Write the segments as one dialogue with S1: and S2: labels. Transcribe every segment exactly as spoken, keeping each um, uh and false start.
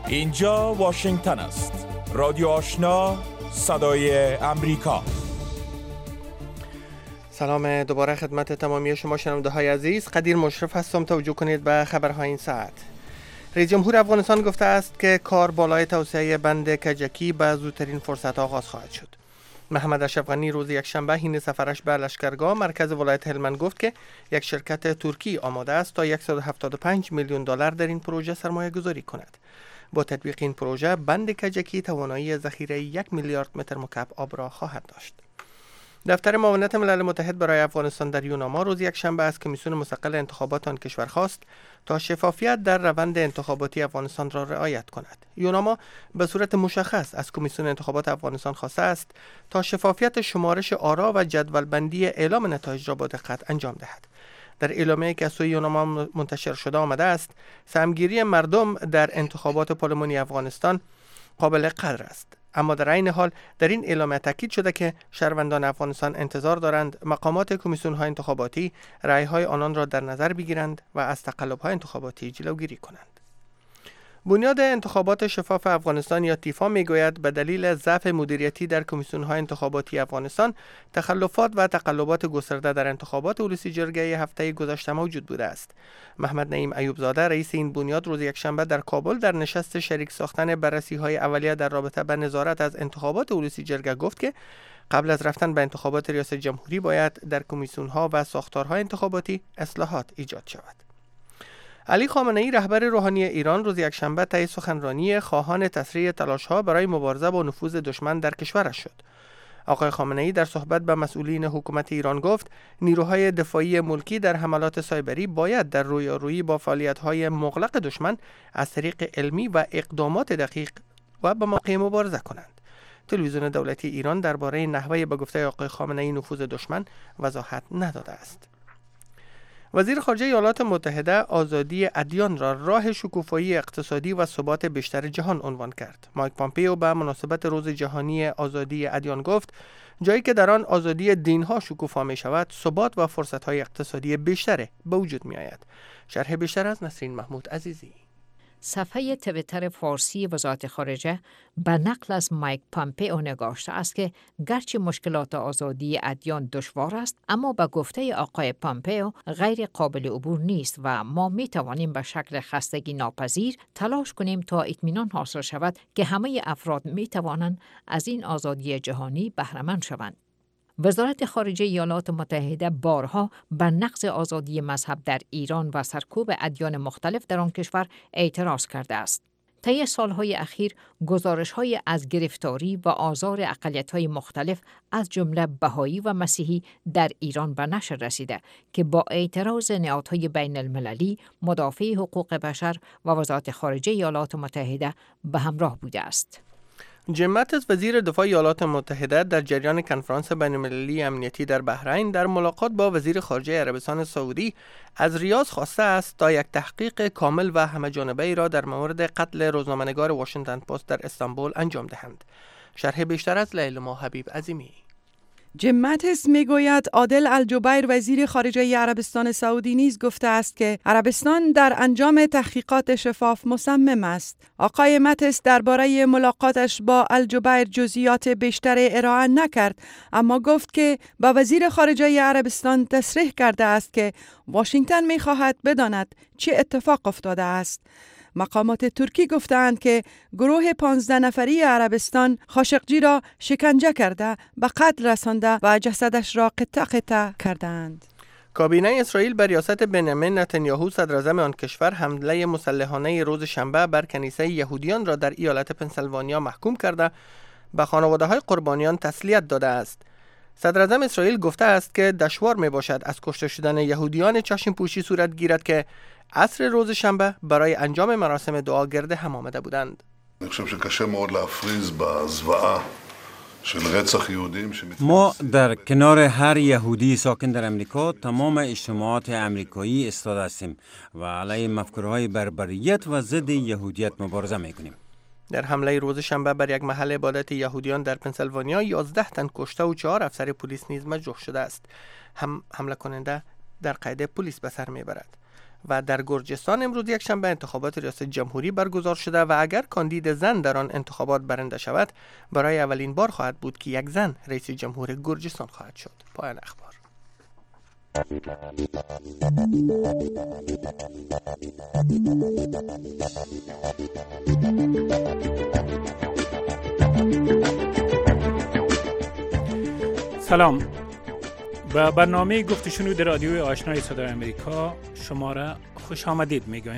S1: اینجا واشنگتن است. رادیو آشنا، صدای امریکا.
S2: سلام دوباره خدمت تمامی شما شنونده های عزیز. قدیر مشرف هستم. توجه کنید به خبرهای این ساعت. رئیس جمهور افغانستان گفته است که کار بالای توسعه بند کجکی به زودترین فرصت آغاز خواهد شد. محمد اشرف غنی روز یکشنبه حین سفرش به لشکرگاه مرکز ولایت هلمند گفت که یک شرکت ترکی آماده است تا صد و هفتاد و پنج میلیون دلار در این پروژه سرمایه گذاری کند. با تطبیق این پروژه بند کجکی توانایی ذخیره یک میلیارد متر مکعب آب را خواهد داشت. دفتر معاونت ملل متحد برای افغانستان در یوناما روز یکشنبه از کمیسیون مستقل انتخابات آن کشور خواست تا شفافیت در روند انتخاباتی افغانستان را رعایت کند. یوناما به صورت مشخص از کمیسیون انتخابات افغانستان خواسته است تا شفافیت شمارش آرا و جدولبندی اعلام نتایج را با دقت انجام دهد. در اعلامیه‌ای که از سوی یوناما منتشر شده آمده است، سهمگیری مردم در انتخابات پارلمانی افغانستان قابل قدر است. اما در عین حال در این اعلامیه تاکید شده که شهروندان افغانستان انتظار دارند مقامات کمیسیون‌های انتخاباتی رأی‌های آنان را در نظر بگیرند و از تقلب‌های انتخاباتی جلوگیری کنند. بنیاد انتخابات شفاف افغانستان یا تیفا میگوید به دلیل ضعف مدیریتی در کمیسیون‌های انتخاباتی افغانستان تخلفات و تقلبات گسترده در انتخابات ولسی جرگه هفته گذشته موجود بوده است. محمد نعیم ایوب زاده رئیس این بنیاد روز یکشنبه در کابل در نشست شریک ساختن بررسی‌های اولیه در رابطه با نظارت از انتخابات ولسی جرگه گفت که قبل از رفتن به انتخابات ریاست جمهوری باید در کمیسیون‌ها و ساختارهای انتخاباتی اصلاحات ایجاد شود. علی خامنه‌ای رهبر روحانی ایران روز یکشنبه طی سخنرانی خواهان تسریع تلاش‌ها برای مبارزه با نفوذ دشمن در کشورش شد. آقای خامنه‌ای در صحبت با مسئولین حکومت ایران گفت نیروهای دفاعی ملکی در حملات سایبری باید در رویارویی با فعالیت‌های مغلق دشمن از طریق علمی و اقدامات دقیق و به موقع مبارزه کنند. تلویزیون دولتی ایران درباره نحوه به گفته آقای خامنه‌ای نفوذ دشمن وضاحت نداده است. وزیر خارجه ایالات متحده آزادی ادیان را راه شکوفایی اقتصادی و ثبات بیشتر جهان عنوان کرد. مایک پامپئو به مناسبت روز جهانی آزادی ادیان گفت جایی که در آن آزادی دین‌ها شکوفا می شود، ثبات و فرصت‌های اقتصادی بیشتر به وجود می آید. شرح بیشتر از نسرین محمود عزیزی.
S3: صفحه تویتر فارسی وزارت خارجه به نقل از مایک پامپئو نگاشته است که گرچه مشکلات آزادی ادیان دشوار است، اما به گفته آقای پامپئو غیر قابل عبور نیست و ما می توانیم به شکل خستگی ناپذیر تلاش کنیم تا اطمینان حاصل شود که همه افراد می توانند از این آزادی جهانی بهره مند شوند. وزارت خارجه ایالات متحده بارها به نقض آزادی مذهب در ایران و سرکوب ادیان مختلف در آن کشور اعتراض کرده است. طی سالهای اخیر گزارش‌های از گرفتاری و آزار اقلیت‌های مختلف از جمله بهایی و مسیحی در ایران به نشر رسیده که با اعتراض نهادهای بین المللی، مدافع حقوق بشر و وزارت خارجه ایالات متحده به همراه بوده است.
S2: جیم ماتیس وزیر دفاع ایالات متحده در جریان کنفرانس بین‌المللی امنیتی در بحرین در ملاقات با وزیر خارجه عربستان سعودی از ریاض خواسته است تا یک تحقیق کامل و همه‌جانبه‌ای را در مورد قتل روزنامه‌نگار واشنگتن پست در استانبول انجام دهند. شرح بیشتر از لیلما حبیب عظیمی.
S4: جیم ماتیس میگوید عادل الجبیر وزیر خارجه عربستان سعودی نیز گفته است که عربستان در انجام تحقیقات شفاف مصمم است. آقای ماتیس درباره ملاقاتش با الجبیر جزئیات بیشتری ارائه نکرد، اما گفت که با وزیر خارجه عربستان تصریح کرده است که واشنگتن می‌خواهد بداند چه اتفاق افتاده است. مقامات ترکی گفتند که گروه پانزده نفری عربستان خاشقجی را شکنجه کرده به قتل رسانده و جسدش را قطع قطع کردند.
S2: کابینه اسرائیل بر ریاست بنیامین نتانیاهو صدراعظم آن کشور حمله مسلحانه روز شنبه بر کنیسه یهودیان را در ایالت پنسیلوانیا محکوم کرده به خانواده‌های قربانیان تسلیت داده است. صدراعظم اسرائیل گفته است که دشوار می باشد از کشته شدن یهودیان چشم پوشی صورت گیرد که عصر روز شنبه برای انجام مراسم دعا گرد هم آمده بودند.
S5: ما در کنار هر یهودی ساکن در امریکا تمام اجتماعات امریکایی ایستاده هستیم و علیه مفکورهای بربریت و ضد یهودیت مبارزه میکنیم.
S2: در حمله روز شنبه بر یک محل عبادت یهودیان در پنسیلوانیا یازده تن کشته و چهار افسر پلیس نیز مجروح شده است. هم حمله کننده در قید پلیس به سر میبرد. و در گرجستان امروز یک شنبه انتخابات ریاست جمهوری برگزار شده و اگر کاندید زن در آن انتخابات برنده شود برای اولین بار خواهد بود که یک زن رئیس جمهور گرجستان خواهد شد. پایان اخبار.
S6: سلام، به برنامه گفت و شنود رادیوی آشنای صدای امریکا شما را خوش آمدید میگویم.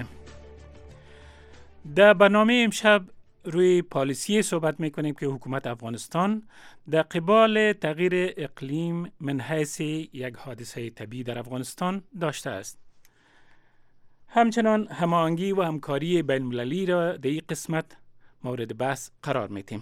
S6: در برنامه امشب روی پالیسی صحبت میکنیم که حکومت افغانستان در قبال تغییر اقلیم من حیث یک حادثه طبیعی در افغانستان داشته است. همچنان هماهنگی و همکاری بین المللی را در این قسمت مورد بحث قرار میدیم.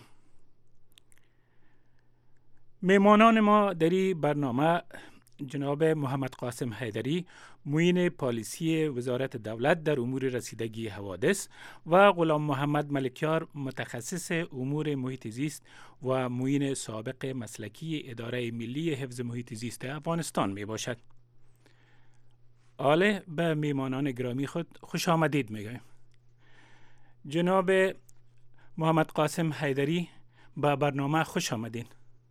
S6: میمانان ما در این برنامه جناب محمد قاسم حیدری، معین پالیسی وزارت دولت در امور رسیدگی حوادث و غلام محمد ملکیار، متخصص امور محیط زیست و معین سابق مسلکی اداره ملی حفظ محیط زیست افغانستان می باشد. آله به میمانان گرامی خود خوش آمدید میگویم. جناب محمد قاسم حیدری، به برنامه خوش آمدین.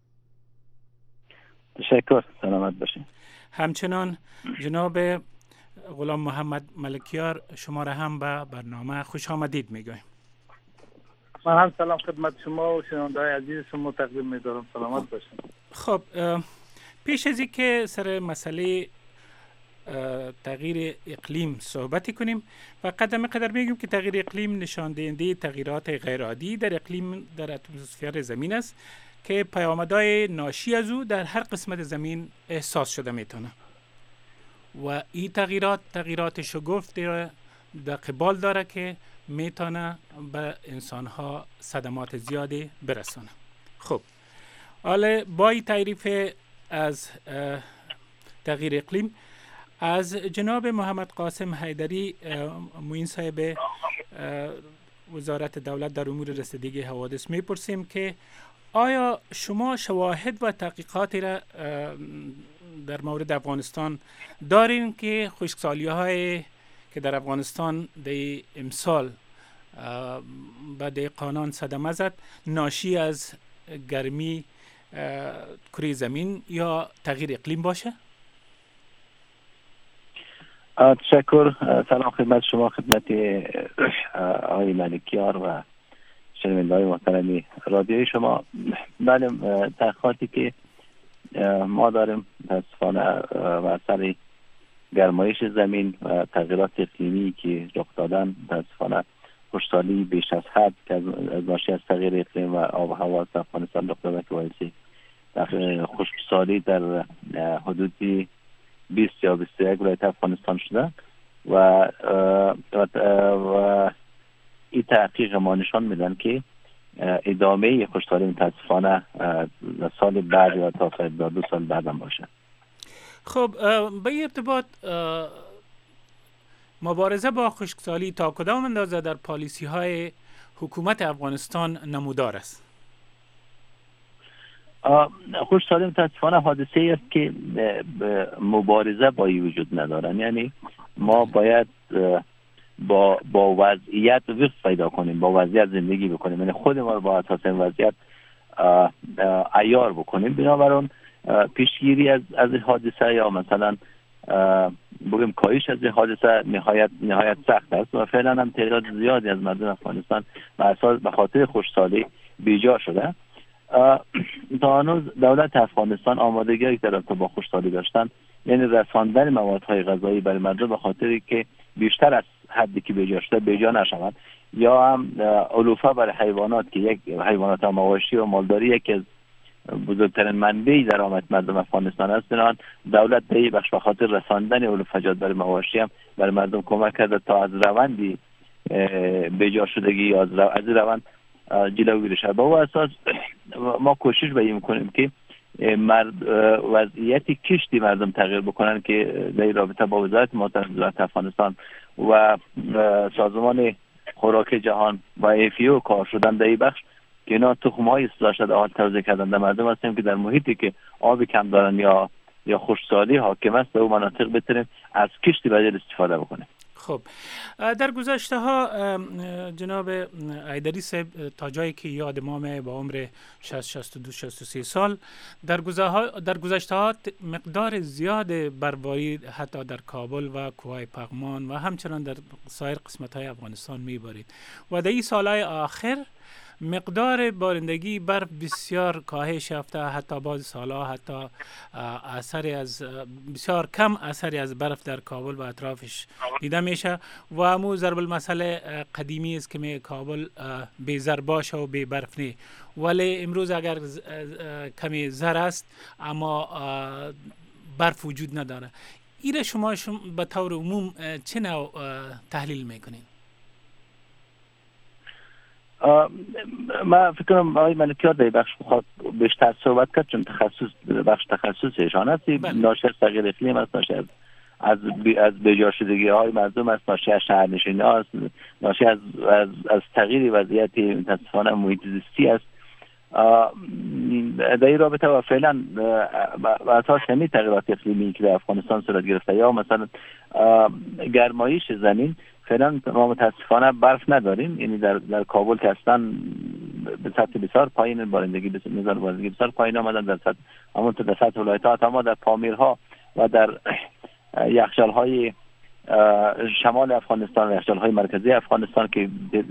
S7: تشکر، سلامت باشین.
S6: همچنان جناب غلام محمد ملکیار، شما را هم به برنامه خوش آمدید میگویم.
S8: من هم سلام خدمت شما و شنونده‌های عزیز شما تقدیم می‌دارم. سلامت باشین.
S6: خب، پیش از اینکه سر مسئله تغییر اقلیم صحبتی کنیم و قدم قدر میگیم که تغییر اقلیم نشان دهنده تغییرات غیرعادی در اقلیم در اتمسفر زمین است که پیامدهای ناشی از او در هر قسمت زمین احساس شده میتونه و این تغییرات تغییرات شگفت در قبال داره که میتونه به انسانها صدمات زیادی برسونه. خب، حالا با این تعریف از تغییر اقلیم از جناب محمد قاسم حیدری، معین صاحب وزارت دولت در امور رسیدگی حوادث میپرسیم که آیا شما شواهد و تحقیقاتی را در مورد افغانستان دارین که خشکسالی‌های که در افغانستان در امسال به دهقانان صدمه زد ناشی از گرمی کره زمین یا تغییر اقلیم باشه؟
S7: تشکر. سلام خدمت شما، خدمت آقای ملکیار و شنونده‌های محترم رادیوی شما. بله، تحقیقاتی که ما داریم متاسفانه و اثر گرمایش زمین و تغییرات اقلیمی که رخ دادن، متاسفانه خشکسالی بیش از حد که از ناشی از تغییر اقلیم و آب و هوا در افغانستان رخ داده که باعث خشکسالی در حدود بیست یا بیست و یک ولایت افغانستان شده و و این تحقیق ما نشان میدن که ادامه خشکسالی متاسفانه سال بعد یا تا دو سال بعد هم باشه.
S6: خب، به این ارتباط مبارزه با خشکسالی تا کدام اندازه در پالیسی های حکومت افغانستان نمودار است؟
S7: خشکسالی متاسفانه حادثه است که مبارزه با این وجود ندارن. یعنی ما باید با با وضعیت وقت پیدا کنیم، با وضعیت زندگی بکنیم، یعنی خود ما رو با اساس این وضعیت عیار بکنیم. بنابراین پیشگیری از از حادثه یا مثلا بگیم کاهش از حادثه نهایت نهایت سخت است و فعلا هم تعداد زیادی از مردم افغانستان به اساس به خاطر خشکسالی بیجا شده. تا هنوز دولت افغانستان آمادگی در ارتباط با خشکسالی داشتن، یعنی رساندن موادهای غذایی برای مردم به خاطری که بیشتر از حدی که بیجا شده بیجا نشود، یا هم علوفه برای حیوانات که یک حیوانات مواشی و مالداری یکی از بزرگترین منبع درآمد مردم افغانستان است. بنابراین دولت به این بخش به خاطر رساندن علوفجات برای مواشی هم برای مردم کمک کرده تا از روندی بیجا شدگی یا از روند جلوگیری بشه. با اون اساس ما کوشش به این میکنیم که مرد وضعیت کشتی مردم تغییر بکنن که در رابطه با وزارت محترم وزارت افغانستان و سازمان خوراک جهان و ایفیو کار شدن در این بخش که اینا تخم‌های اصلاح شده آن توزیع کردن در مردم هستیم که در محیطی که آب کم دارن یا یا خشکسالی حاکم است در اون مناطق بتونیم از کشتی بدیل استفاده بکنیم.
S6: خب در گذشته ها جناب حیدری صاحب تا جایی که یاد مامه با عمر شصت شصت و دو شصت و سه سال در در گذشته ها مقدار زیاد برواری حتی در کابل و کوههای پغمان و همچنان در سایر قسمت های افغانستان میبارید و در این سالهای آخر مقدار بارندگی برف بسیار کاهش یافته، حتی بعض سالها حتی اثری از بسیار کم اثری از برف در کابل و اطرافش دیده میشه و همو ضرب المثل قدیمی است که می کابل بی زر باشه و بی برف نه، ولی امروز اگر کمی زر است اما برف وجود نداره. ایره شما شما به طور عموم چه نوع تحلیل میکنید؟
S7: من فکر کنم آقای ملکیار در بخش بخواد بیشتر صحبت کرد چون تخصص بخش تخصص ایشان است. ناشی از تغییر اقلیم است، ناشی از از از بجا شدگی های مردم است، ناشی از شهرنشینی است، ناشی از از از تغییر وضعیت متاسفانه محیط زیستی است. در این رابطه و فعلا بر اساس همین تغییرات اقلیمی که در افغانستان صورت گرفته یا مثلا گرمایش زمین، فعلا ما متاسفانه برف نداریم. یعنی در در کابل که اصلا به سطح بسیار پایین بارندگی بسیار بارندگی بسیار پایین آمدن در سطح همون در سطح ولایت‌ها، اما در پامیرها و در یخچال‌های شمال افغانستان و یخچال‌های مرکزی افغانستان که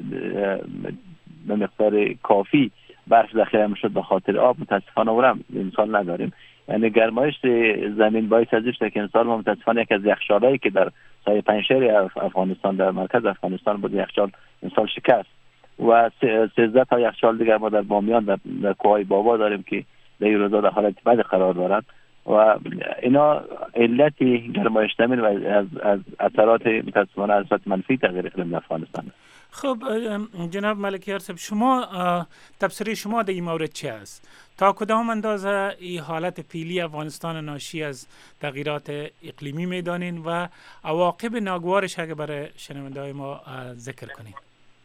S7: به مقدار کافی برف ذخیره میشد به خاطر آب، متاسفانه اونم امسال نداریم. یعنی گرمایش زمین باعث ازش که امسال ما متاسفانه یک از یخچالایی که در سایه پنجشیر افغانستان در مرکز افغانستان بود یخچال امسال شکست و سیزده تا یخچال دیگر ما در بامیان در, در کوههای بابا داریم که در این روزا در حالت بد قرار دارند و اینا علت گرمایش زمین و از از اثرات متاسفانه اثرات منفی تغییر اقلیم افغانستان.
S6: خب جناب ملکیار صاحب، شما تفسیر شما در این مورد چه است؟ تا کدام اندازه این حالت فعلی افغانستان ناشی از تغییرات اقلیمی میدانین و عواقب ناگوارش اگه برای شنونده‌های ما ذکر کنین؟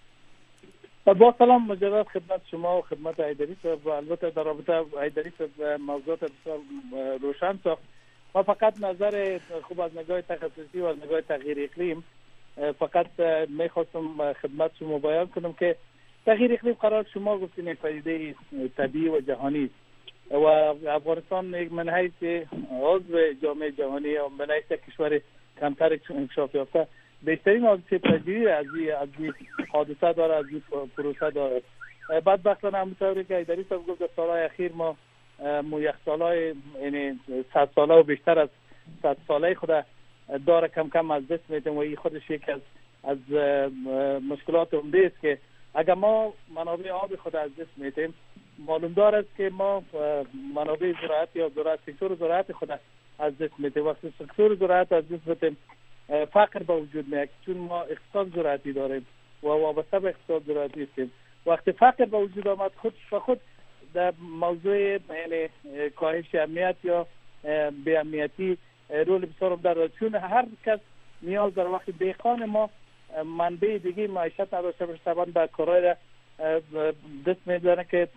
S8: با سلام مجدد خدمت شما و خدمت حیدری صاحب و البته در رابطه حیدری صاحب موضوعات بسیار روشن ساخت. ما فقط نظر خوب از نگاه تخصصی و از نگاه تغییر اقلیم فقط میخواستم خدمت شما بیان کنم که تغییر اقلیم قرار شما گفتین یک پدیده طبیعی و جهانی است و افغانستان یک من حیث عضو جامعه جهانی و من حیث کشور کمتر انکشاف یافته بهترین حادثه پذیری از این حادثه داره، از این پروسه داره. بدبختانه همونطوری که حیدری صاحب گفت در سالهای اخیر ما مو یک سالهای یعنی صد ساله و بیشتر از صد ساله خود داره کم کم از دست میدیم و این خودش یک از از مشکلات عمده است که اگر ما منابع آب خود از دست میدیم، معلوم دار است که ما منابع زراعت یا زراعت سکتور زراعت خود از دست میدیم. وقتی سکتور زراعت از دست میدیم فقر به وجود میاد چون ما اقتصاد زراعتی داریم و وابسته به اقتصاد زراعتی هستیم. وقتی فقر به وجود آمد خود به خود در موضوع یعنی کاهش امنیت یا بی امنیتی رول بسیار داره، چون هر کس نیاز داره. وقتی دهقان ما منبع دیگه معیشت نداشته باشه طبعا به کارهای دست می‌زنه که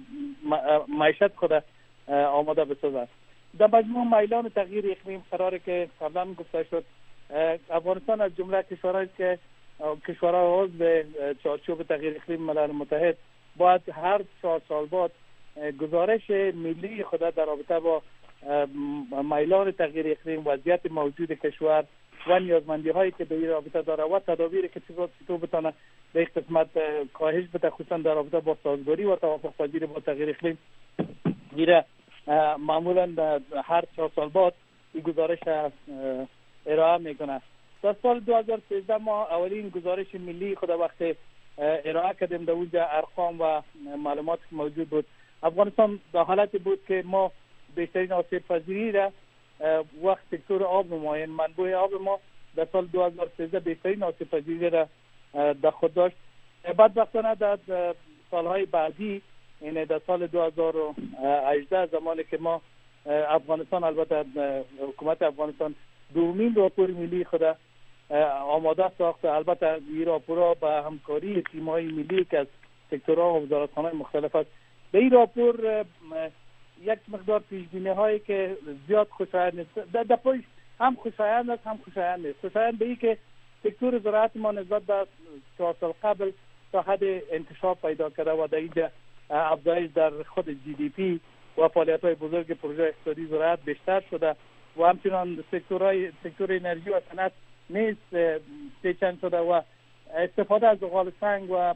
S8: معیشت خود آماده بسازه. در مجموع میلان تغییر اقلیم قراره که قبلا گفته شد افغانستان از جمله کشورهایی که کشورهای عضو چارچوب تغییر اقلیم ملل متحد باید هر چهار سال بعد گزارش ملی خود در رابطه با میلان تغییر اقلیم، وضعیت موجود کشور و نیازمندی هایی که در این رابطه داره و تدابیری که چطور بتونه به این قسمت کاهش بده، خصوصا در رابطه با سازگاری و توافق پذیری با تغییر اقلیم میره معمولا هر چهار سال بعد این گزارش ارائه میکنه. در سال دو هزار و سیزده ما اولین گزارش ملی خود وقت ارائه کردیم، در اونجا ارقام و معلومات موجود بود. افغانستان در حالتی بود که ما بیشترین آسیب پذیری را وقت سکتور آب ما یعنی منبع آب ما در سال دو هزار و سیزده بیشترین آسیب پذیری را در خود داشت. بدبختانه در سالهای بعدی یعنی در سال دو هزار و هجده زمانی که ما افغانستان البته حکومت افغانستان دومین راپور ملی خود آماده ساخت، البته این راپورها به همکاری تیم‌های ملی که از سکتورها و وزارتخانه‌های مختلف است. به این راپور یک مقدار پیش‌بینی هایی که زیاد خوشایند نیست، در پایش هم خوشایند است هم خوشایند نیست. خوشایند به این که سکتور زراعت ما نسبت به چهار سال قبل تا حد انکشاف پیدا کرده و در اینجا افزایش در خود جی دی پی و فعالیت‌های بزرگ پروژه اقتصادی زراعت بیشتر شده و همچنان سکتورهای سکتور انرژی و صنعت نیز پیچند شده و استفاده از زغال سنگ و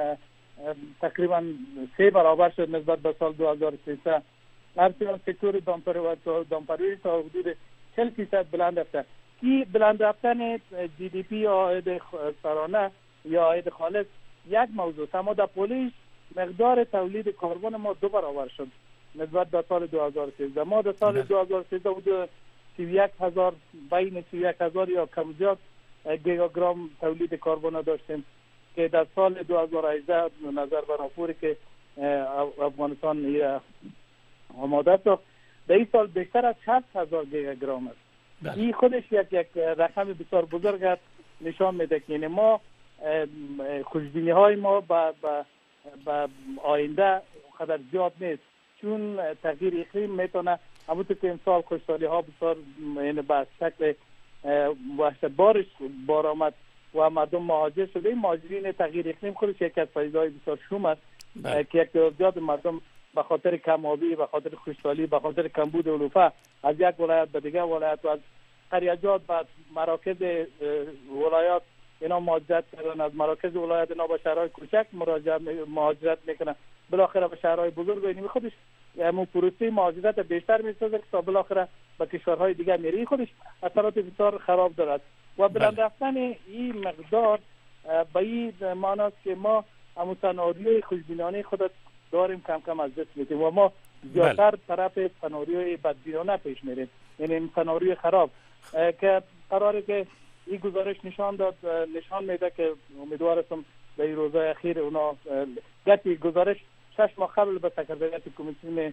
S8: تقریبا سه برابر شد نسبت به سال دو هزار و سیزده. همچنان سکتور دامپروری تا حدود چهل فیصد بلند رفته. این بلند رفتن جی دی پی یا عاید سرانه یا عاید خالص یک موضوع، اما در پولیش مقدار تولید کربن ما دو برابر شد نسبت به سال دو هزار و سیزده. ما در سال دو هزار و سیزده بود سی و یک هزار بین سی و یک هزار یا کم زیاد گیگاگرام تولید کربن داشتیم که در سال دو هزار و هجده نظر به راپوری که افغانستان آماده ساخت در این سال بیشتر از شصت هزار گیگاگرام است. این خودش یک یک رقم بسیار بزرگ است، نشان میده که یعنی ما خوشبینی های ما به به آینده قدر زیاد نیست، چون تغییر اقلیم میتونه همونطور که امسال خشکسالی ها بسیار یعنی به شکل وحشتبارش بار آمد و مردم مهاجر شده. این مهاجرین تغییر اقلیم خودش یک از پدیده‌های بسیار شوم است که یک تعداد مردم به خاطر کم آبی، به خاطر خشکسالی، به خاطر کمبود علوفه از یک ولایت به دیگر ولایت و از قریجات و مراکز ولایات اینا مهاجرت کردن، از مراکز ولایت اینا به شهرهای کوچک مهاجرت میکنن، بالاخره به شهرهای بزرگ و اینی خودش همون پروسه مهاجرت بیشتر میسازه تا بالاخره به کشورهای دیگر میری. خودش اثرات بسیار خراب دارد و بلند رفتن این مقدار به این معناست که ما همون سناریوی خوشبینانه خودت داریم کم کم از دست میدیم و ما زیادتر طرف سناریوی بدبینانه پیش میریم، یعنی این سناریوی خراب که قراره که این گزارش نشان داد نشان میده که امیدوارم در این روزهای اخیر اونا گتی گزارش شش ماه قبل به سکرتریات کمیسیون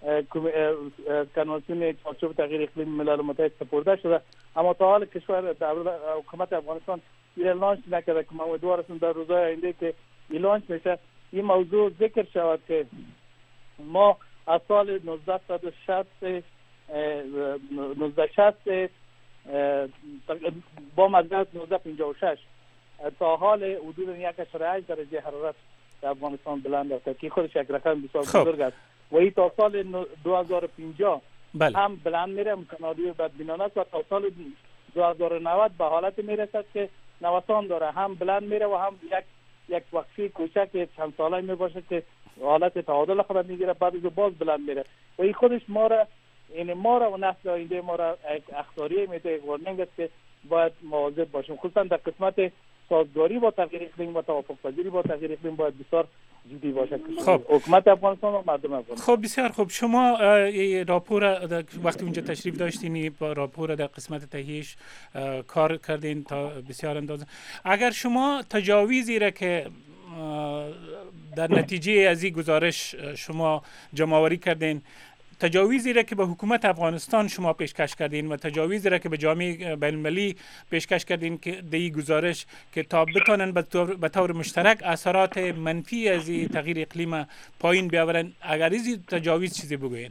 S8: کنوانسیون چارچوب تغییر اقلیم ملل متحد سپرده شده، اما تا حال کشور حکومت افغانستان این لانچ نکرده که امیدوارم در روزهای آینده که این لانچ میشه این موضوع ذکر شود که ما از سال نوزده شصت با مدت نوزده پنجاه و شش تا حال حدود یک اشاره هشت درجه حرارت در افغانستان بلند رفته که خودش یک رقم بسیار بزرگ است و این تا سال دو هزار و پنجاه بله. هم بلند میره، سناریوی بدبینانه است و تا سال دو هزار و نود به حالت میرسد که نوسان داره، هم بلند میره و هم یک یک وقفه کوچک چند ساله میباشه که حالت تعادل خود میگیره، بعد از باز بلند میره و این خودش ما را این ما را و نسل آینده ما را یک اخطاریه میده، یک وارنینگ است که باید مواظب باشیم، خصوصا در قسمت سازگاری با تغییر اقلیم و توافق پذیری با تغییر اقلیم باید بسیار جدی باشه
S6: خب.
S8: حکومت افغانستان و مردم افغانستان.
S6: خب بسیار خوب، شما راپور وقتی اونجا تشریف داشتین با راپور در قسمت تهیهش کار کردین تا بسیار اندازه، اگر شما تجاویزی را که در نتیجه از این گزارش شما جمع‌آوری کردین، تجاویزی را که به حکومت افغانستان شما پیشکش کردین و تجاویزی را که به جامعه بین‌المللی پیشکش کردین که در این گزارش که تا بتونن به طور, به طور مشترک اثرات منفی از تغییر اقلیم پایین بیاورن، اگر این تجاویز چیزی بگوین؟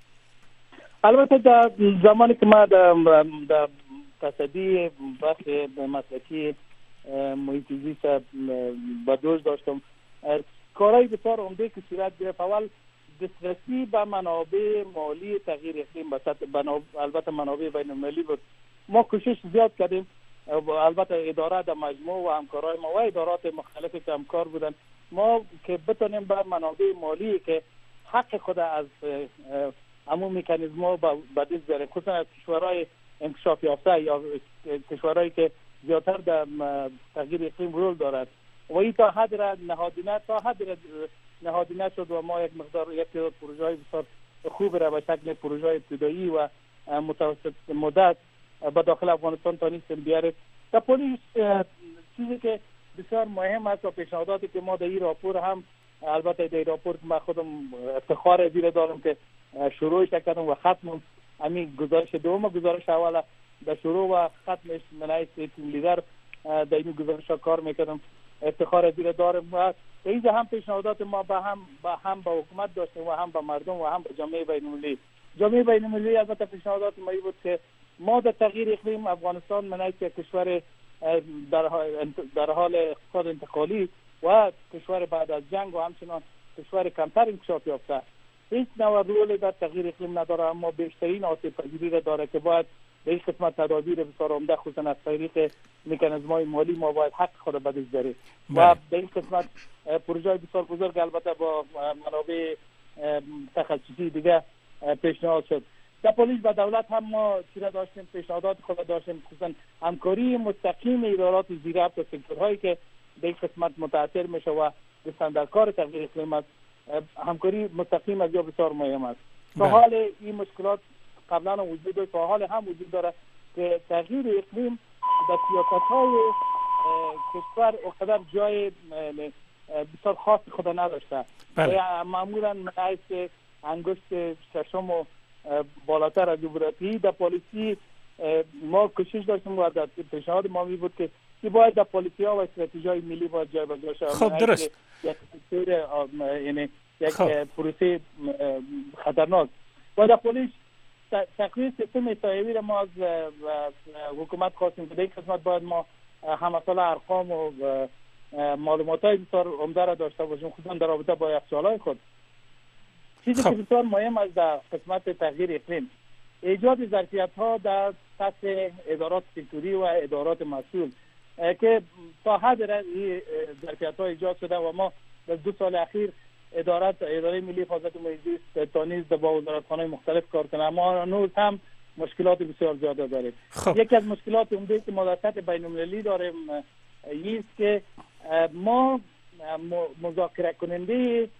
S8: البته در زمانی که ما در, در تصدی بحث مسلکی محیط زیست با دوش داشتم، کارهای بسیار عمده که صورت گرفت. اول دسترسی به منابع مالی تغییر اقلیم به سطح البته منابع بین المللی بود. ما کوشش زیاد کردیم، البته اداره در مجموع و همکارای ما و ادارات مختلفی که همکار بودن، ما که بتونیم به منابع مالی که حق خود از همون مکانیزم‌ها به دست بیاریم، خصوصا از کشورهای انکشاف یافته یا کشورهایی که زیادتر در تغییر اقلیم رول دارد و این تا حد را نهادینه تا حد را نهادینه شد و ما یک مقدار یک تعداد پروژه‌های بسیار خوب را به شکل پروژه‌های ابتدایی و متوسط مدت به داخل افغانستان تانیستیم بیاریم. در پولیس چیزی که بسیار مهم است و پیشنهاداتی که ما در این راپور هم البته در این راپور که من خودم افتخار زیر دارم که شروعش کردم و ختمم همین گزارش دوم، گزارش اول در شروع و ختمش من از تیم لیدر در این گزارش کار میکردم، افتخار زیر دارم و اینجا هم پیشنهادات ما به هم به هم به حکومت داشتیم و هم به مردم و هم به جامعه بین‌المللی. جامعه بین‌المللی البته پیشنهادات ما بود که ما در تغییر اقلیم افغانستان من یک کشور در در حال اقتصاد انتقالی و کشور بعد از جنگ و همچنان کشور کمتر انکشاف یافته هیچ نوع رول در تغییر اقلیم نداره، اما بیشترین آسیب پذیری را داره که باید به این قسمت تدابیر بسیار عمده خصوصا از طریق مکانیزم‌های مالی ما باید حق خود به دست بریم و به این قسمت پروژه بسیار بزرگ البته با منابع تخصصی دیگه پیشنهاد شد. در پلیس و دولت هم ما چیزا داشتیم، پیشنهادات خود داشتیم، خصوصا همکاری مستقیم ادارات زیرربط و سکتورهایی که به این قسمت متاثر میشه و دستن در کار تغییر اقلیم است. همکاری مستقیم از یا بسیار مهم است. تا حال این مشکلات قبلا وجود داشت و حال هم وجود داره که تغییر اقلیم در سیاست‌های کشور اقدر جای بسیار خاص خود نداشته. بله. معمولا حیث انگشت ششم و بالاتر از جغرافی در پالیسی ما کوشش داشتیم و در پیشنهاد ما می بود که که باید در پالیسی ها و استراتژی های ملی باید جای بجا شود.
S6: خب درست.
S8: یک یعنی یک پروسه خطرناک و در پالیس تقریبا سیستم تاییدی را ما از حکومت خواستیم که در این قسمت باید ما همسال ارقام و معلومات های بسیار عمده را داشته باشیم خصوصا در رابطه با یخچال‌های خود. چیزی که بسیار مهم است در قسمت تغییر اقلیم ایجاد ظرفیت‌ها در سطح ادارات سکتوری و ادارات مسئول که تا حد این ظرفیت‌ها ایجاد شده و ما در دو سال اخیر ادارات اداره ملی حفاظت محیط زیست تا نیز با وزارتخانه‌های مختلف کار کنه، اما هنوز هم مشکلات بسیار زیاده داریم. خب. یکی از مشکلات عمده که ما در سطح بین‌المللی داریم این است که ما مذاکره کننده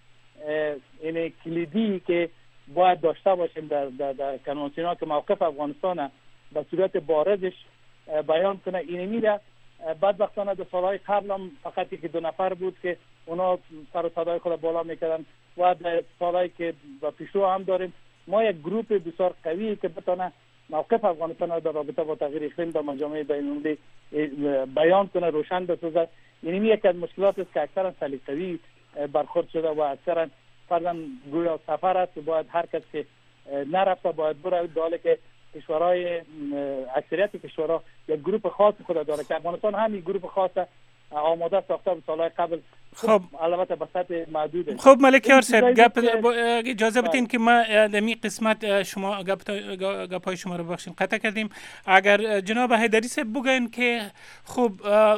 S8: این کلیدی که باید داشته باشیم در در, در کنوانسیون که موقف افغانستان به صورت بارزش بیان کنه این میره. بدبختانه در سالهای قبل هم فقط یک دو نفر بود که اونا سر و صدای خود بالا میکردن و در سالهایی که به پیشرو هم داریم ما یک گروپ بسیار قوی که بتونه موقف افغانستان در رابطه با تغییر اقلیم در مجامع بین‌المللی بیان کنه، روشن بسازه. یعنی یکی از مشکلات است که اکثرا سلیقه‌ای برخورد شده و اکثرا فرضاً گویا سفر است و باید هر کس که نرفته باید بره، در حالی که کشورهای اکثریت کشورها یک گروه خاص خود داره که افغانستان هم یک گروه خاص آماده ساخته به سالهای قبل. خب البته به سطح محدوده.
S6: خب ملکیار صاحب گپ اجازه بدین که ما در این قسمت شما گپ گپای شما رو بخشین قطع کردیم. اگر جناب حیدری صاحب بگین که خب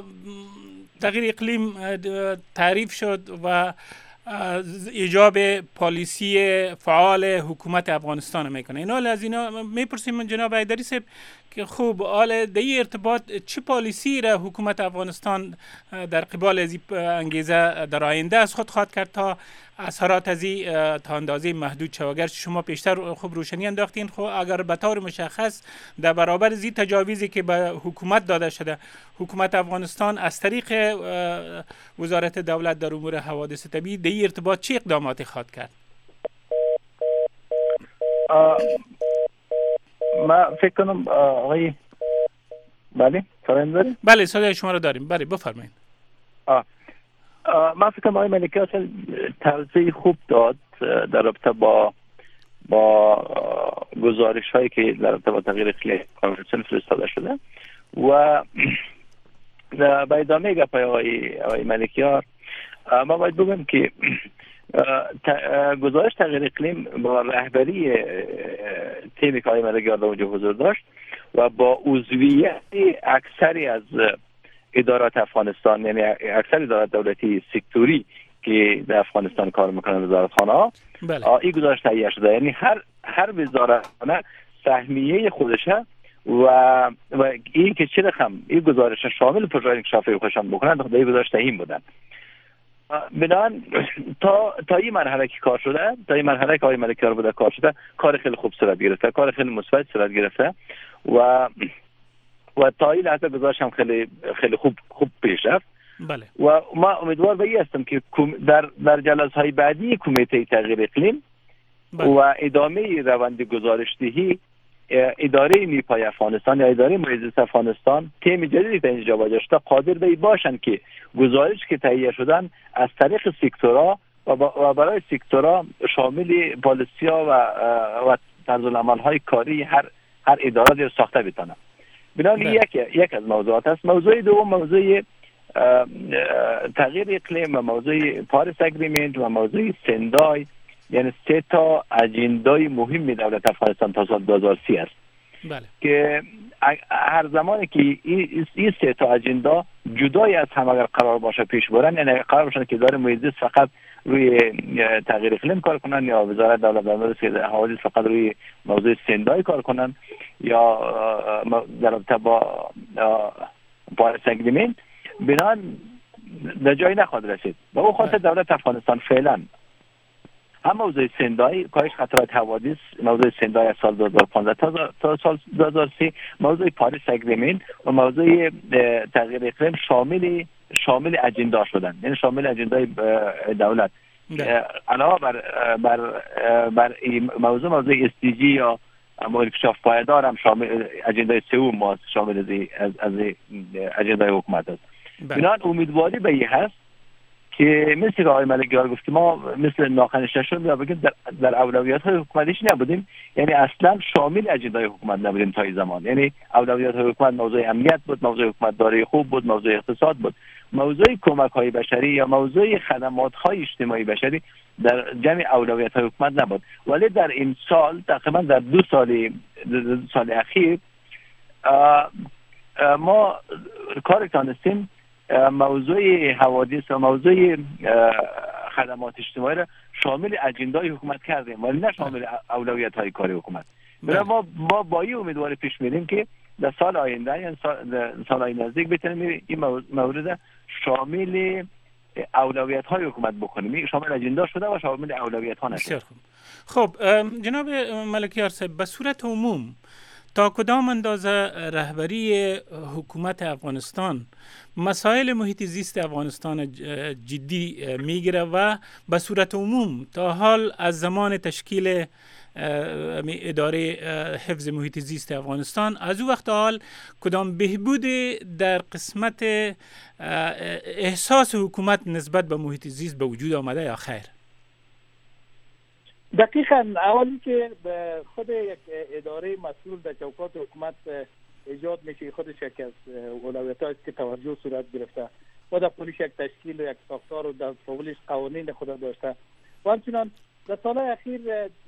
S6: تغییر اقلیم تعریف شد و ایجاب پالیسی فعال حکومت افغانستان میکنه، اینا از اینا میپرسیم من جناب حیدری صاحب که خوب آل در این ارتباط چه پالیسی را حکومت افغانستان در قبال از این انگیزه در آینده از خود خواهد کرد تا اثرات از این تا اندازه محدود شود؟ اگر شما پیشتر خوب روشنی انداختین، خب اگر به طور مشخص در برابر از این تجاویزی که به حکومت داده شده حکومت افغانستان از طریق وزارت دولت در امور حوادث طبیعی در این ارتباط چه اقداماتی خواهد کرد؟
S7: ما فکر کنم آقای بله صدای داریم؟
S6: بله صدای شما رو داریم. بله بفرمایید.
S7: ما فکر کنم آقای ملکیار توضیح خوب داد در رابطه با با گزارش هایی که در رابطه با تغییر اقلیم کانفرانس فرستاده شده و به ادامه گپای آقای آقای ملکیار ما باید بگم که گزارش تغییر اقلیم با رهبری تیمی که آقای ملکیار در اونجا حضور داشت و با عضویت اکثری از ادارات افغانستان، یعنی اکثر ادارات دولتی سکتوری که در افغانستان کار میکنن وزارتخانه ها، این گزارش تهیه شده. یعنی هر هر وزارتخانه سهمیه خودشه و و این که چه رقم این گزارش شامل پروژه انکشافی خودشان بکنن در این گزارش تهیه بودن. بنابراین تا تا این مرحله که کار شده، تا این مرحله که آقای ملکیار بوده کار شده، کار خیلی خوب صورت گرفته، کار خیلی مثبت صورت گرفته و و تا این لحظه گزارش هم خیلی خیلی خوب خوب پیش رفت.
S6: بله.
S7: و ما امیدوار به این هستم که در در جلسه‌های بعدی کمیته تغییر اقلیم بله. و ادامه روند گزارش‌دهی اداره نیپای افغانستان یا اداره محیط افغانستان تیم جدیدی در اینجا واجشته قادر به باشند که گزارش که تهیه شدن از طریق سکتورها و, و برای سکتورها شامل پالیسی‌ها و و طرزالعمل‌های کاری هر هر اداره ساخته بتونه. بنابراین یک یک از موضوعات است. موضوع دوم موضوع تغییر اقلیم و موضوع پاریس اگریمنت و موضوع سندای، یعنی سه تا اجندای مهم دولت افغانستان تا سال دو هزار و سی است.
S6: بله.
S7: که هر زمانی که این این سه تا اجندا جدای از هم اگر قرار باشه پیش برن، یعنی قرار باشه که اداره محیط زیست فقط روی تغییر اقلیم کار کنن یا وزارت دولت بهبود حوادث فقط روی موضوع سندای کار کنن یا در رابطه با پاریس اگریمنت، بنان به جایی نخواهد رسید. با اون خاطر دولت افغانستان فعلا هم موضوع سندای، کاهش خطرات حوادث، موضوع سندای از سال دو هزار و پانزده تا سال دو هزار و سی، موضوع پاریس اگریمنت و موضوع تغییر اقلیم شامل شامل اجندا شدن، یعنی شامل اجندای دولت. علاوه بر بر بر این موضوع موضوع اس دی جی یا اکتشاف پایدار هم شامل اجندای سوم ما شامل از از اجندای حکومت است. بنابراین امیدواری به این هست که مثل که آقای ملکیار گفت که ما مثل ناخنشتشون یا بگیم در, در اولویات های حکومتیش نبودیم، یعنی اصلا شامل اجندای حکومت نبودیم تا این زمان. یعنی اولویات های حکومت موضوع امنیت بود، موضوع حکومت دارایی خوب بود، موضوع اقتصاد بود، موضوع کمک های بشری یا موضوع خدمات های اجتماعی بشری در جمع اولویت های حکومت نبود. ولی در این سال تقریبا در دو سال دو سال اخیر ما کار تانستیم موضوع حوادث و موضوع خدمات اجتماعی را شامل اجندای حکومت کردیم ولی نه شامل اولویت های کاری حکومت. برای ما ما با این امیدواری پیش میریم که در سال آینده یعنی سال, سال آینده نزدیک بتونیم این مورد شامل اولویت های حکومت بکنیم، شامل اجندا شده و شامل اولویت ها نشده.
S6: خب جناب ملکیار صاحب، به صورت عموم تا کدام اندازه رهبری حکومت افغانستان مسائل محیط زیست افغانستان جدی میگیره و به صورت عموم تا حال از زمان تشکیل اداره حفظ محیط زیست افغانستان از او وقت حال کدام بهبود در قسمت احساس حکومت نسبت به محیط زیست به وجود آمده یا خیر؟
S8: دقیقاً اولی که به خود یک اداره مسئول در چوکات حکومت ایجاد میشه، خودش یک از اولویت‌هایی است که توجه صورت گرفته و در پولیش یک تشکیل و یک ساختار و در پولیش قوانین خود داشته و همچنان در سالهای اخیر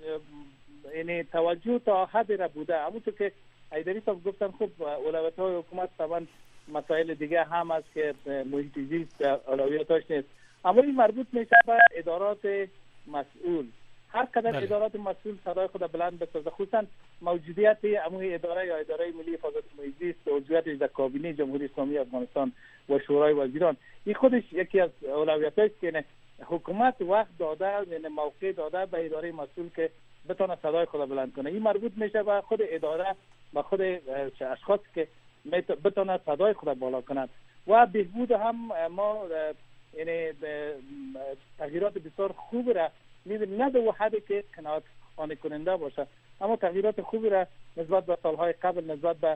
S8: یعنی توجه تا حدی را بوده. همونطور که حیدری صاحب گفتن خب اولویت‌های حکومت طبعا مسائل دیگه هم است که محیط زیست اولویتاش نیست، اما این مربوط میشه به ادارات مسئول. هر قدر بله. ادارات مسئول صدای خود بلند بسازه، خصوصا موجودیت اموی اداره یا اداره ملی حفاظت محیط زیست و عضویتش در کابینه جمهوری اسلامی افغانستان و شورای وزیران، این خودش یکی از اولویتاش که حکومت وقت داده، یعنی موقع داده به اداره مسئول که بتونه صدای خود بلند کنه. این مربوط میشه به خود اداره و خود اشخاص که بتونه صدای خود بالا کنند و بهبود هم ما یعنی تغییرات بسیار خوب را می‌بینیم، نه به حدی که قناعت خانه کننده باشه، اما تغییرات خوبی را نسبت به سالهای قبل، نسبت به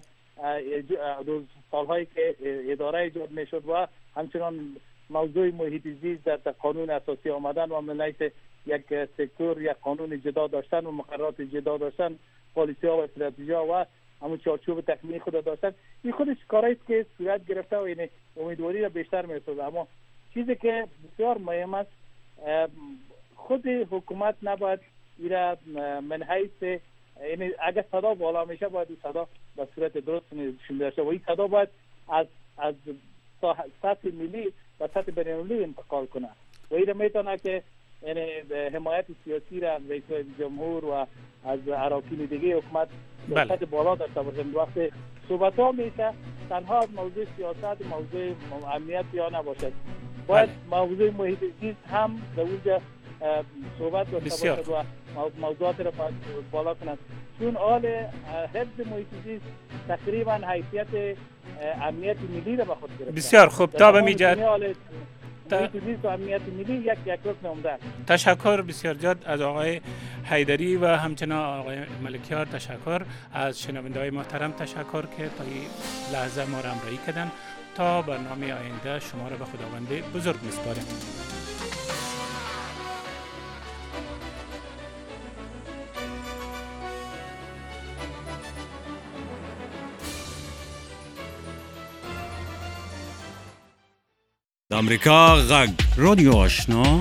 S8: سالهایی که اداره ایجاد میشد و همچنان موضوع محیط زیست در قانون اساسی آمدن و من حیث یک سکتور یک قانون جدا داشتن و مقررات جدا داشتن، پالیسی ها و استراتژی ها و همون چارچوب تکمیلی خود داشتن، این خودش کاری است که صورت گرفته و یعنی امیدواری را بیشتر می‌سازه. اما چیزی که بسیار مهم است، خود حکومت نباید ایرا من حیث یعنی اگر صدا بالا میشه باید این صدا به صورت درست شنیده شه و این صدا باید از از سطح ملی و سطح بین‌المللی انتقال کنه و این میتونه که یعنی حمایت سیاسی را رئیس جمهور و از اراکین دیگه حکومت به سطح بالا داشته باشند. وقتی صحبت ها میشه تنها از موضوع سیاست، موضوع امنیت یا نباشد، باید موضوع محیط زیست هم در اونجا صحبت داشته باشد و موضوعات را بالا کنند، چون حال حفظ محیط زیست تقریبا حیثیت امنیت ملی را به خود گرفته.
S6: بسیار خوب، تا به میجد تشکر بسیار زیاد از آقای حیدری و همچنان آقای ملکیار. تشکر از شنونده‌های محترم، تشکر که تا این لحظه ما را همراهی کردن. تا برنامه آینده شما را به خداوند بزرگ می‌سپارم.
S9: امریکا غږ
S5: رادیو آشنا